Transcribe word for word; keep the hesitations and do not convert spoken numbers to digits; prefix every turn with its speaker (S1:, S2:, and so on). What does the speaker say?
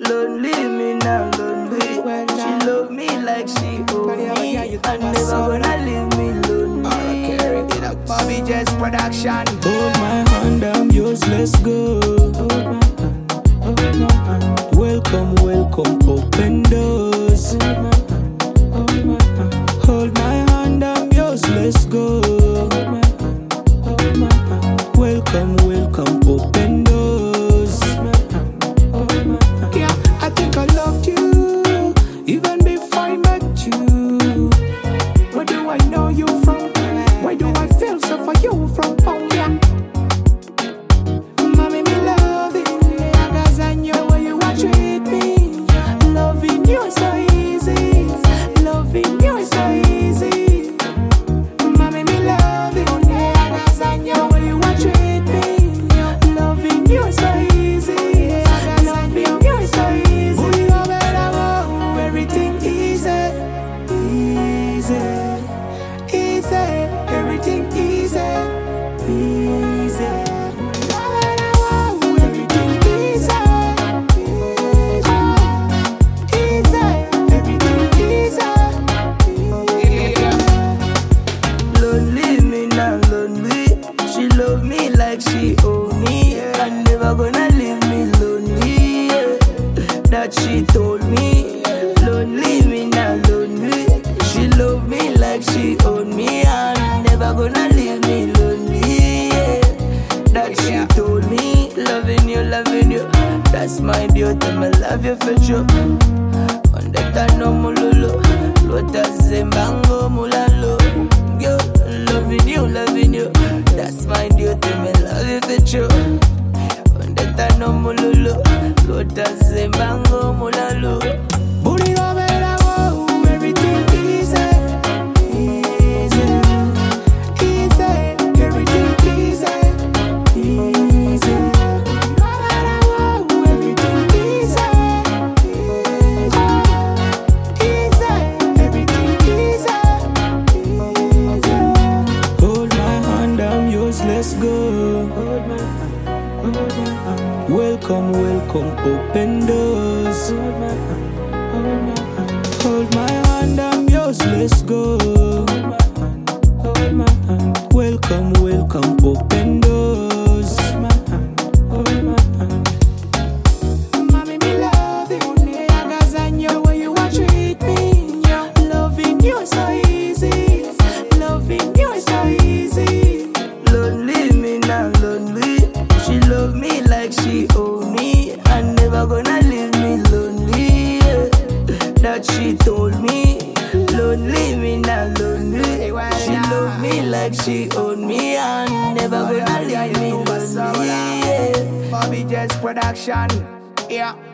S1: Lonely, me not lonely. She love me like she own me, and never gonna leave me lonely.
S2: Bobby Jess Production.
S3: Hold my hand, I'm yours, let's go. Hold my hand, hold my hand. Welcome, welcome, open doors. Hold my hand, hold my hand. Hold my hand, I'm yours, let's go. Hold my hand, hold my hand. Welcome, welcome, open doors. Hold my hand, hold my hand.
S2: Yeah, I think I loved you even before I met you. Where do I know you from? Where do I feel so for you from? Oh yeah. Mommy, me loving you, cause I know where you are treat me. Loving you is so easy. Loving you is so easy. Mommy, me loving you, cause I know where you are treat me. Loving you is so easy. Loving you is so easy. Oh, you better go. Everything easy, easy, easy. Everything easy, easy. Everything easy, easy. Everything easy, easy.
S1: Lonely, me not lonely. She love me like she own me, and never gonna leave me lonely. Yeah. That she told me. Lonely, me not lonely. She love me like she own me, and never gonna leave me lonely. Yeah. That she told me. Loving you, loving you, that's my duty. Me love you for sure. On the time no mululu, lotus zembango mulalo. Yo, loving you, loving you, that's my duty. Me love you for sure. On the time no mululu, lotus zembango mulalo.
S2: Booty go better go. Everything easy, easy, easy. Everything easy, easy. No matter what, everything easy, easy, easy. Everything easy, easy.
S3: Hold my hand, I'm yours, let's go. Hold my hand, hold my hand. Welcome, welcome, open doors. Hold my hand, hold my hand. Hold my hand, I'm yours, let's go. Hold my hand, hold my hand. Welcome, welcome, open doors. Hold my hand, hold my hand.
S2: Mommy, me love you, cause I know where you are treat me. Loving you is so easy. Loving you is so easy.
S1: Lonely, me not lonely. She love me like she own me, and never gonna leave me lonely. Yeah. That she told me. Lonely, me not lonely. She love me like she own me, and never gonna leave me lonely. Yeah.
S2: Bobby Jess Production. Yeah.